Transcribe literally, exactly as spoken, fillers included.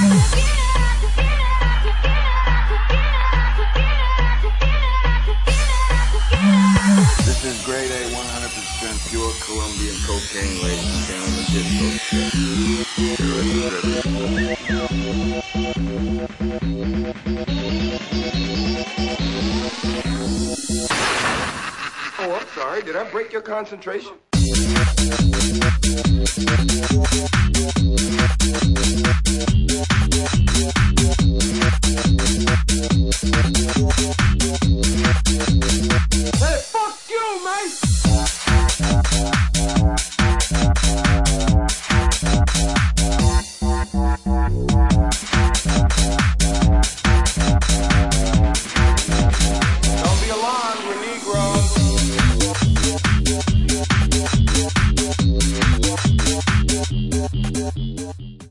This is grade A, one hundred percent pure Colombian cocaine, ladies and gentlemen. Disco shit. Oh, I'm sorry. Did I break your concentration?